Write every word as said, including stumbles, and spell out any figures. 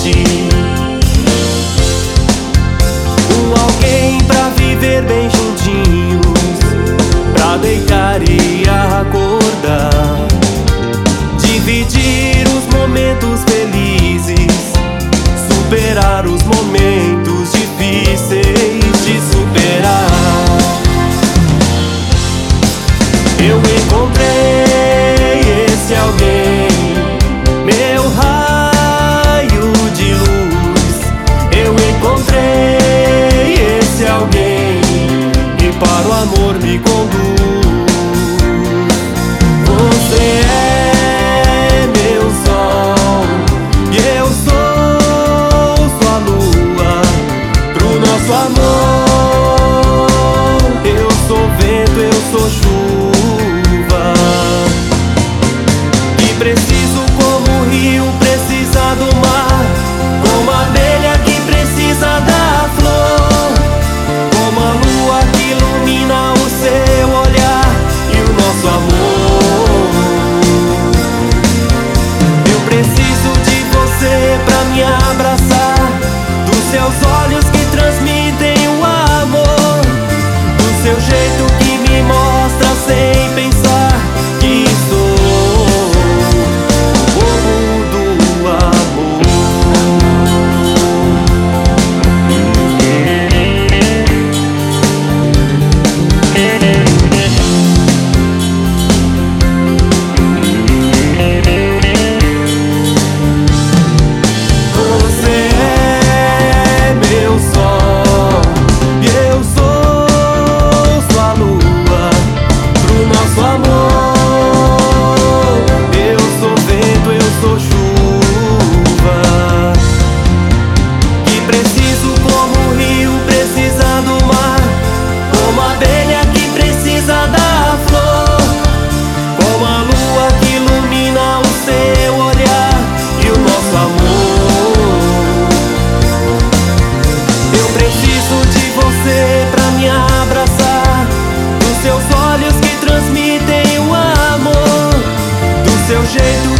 Um alguém pra viver bem juntinhos, pra deitar e acordar, dividir os momentos felizes, superar os momentos difíceis de superar. Eu encontrei esse alguém, meu raio de luz. Eu encontrei esse alguém que para o amor me conduz. Você é meu sol e eu sou sua lua. Pro nosso amor eu sou vento, eu sou chuva. Preciso como o rio precisa do mar, como a abelha que precisa da flor, como a lua que ilumina o seu olhar e o nosso amor. Eu preciso de você pra me abraçar, dos seus olhos que transmitem o amor, do seu jeito que me mostra sem pensar que sou pra me abraçar, dos seus olhos que transmitem o amor, do seu jeito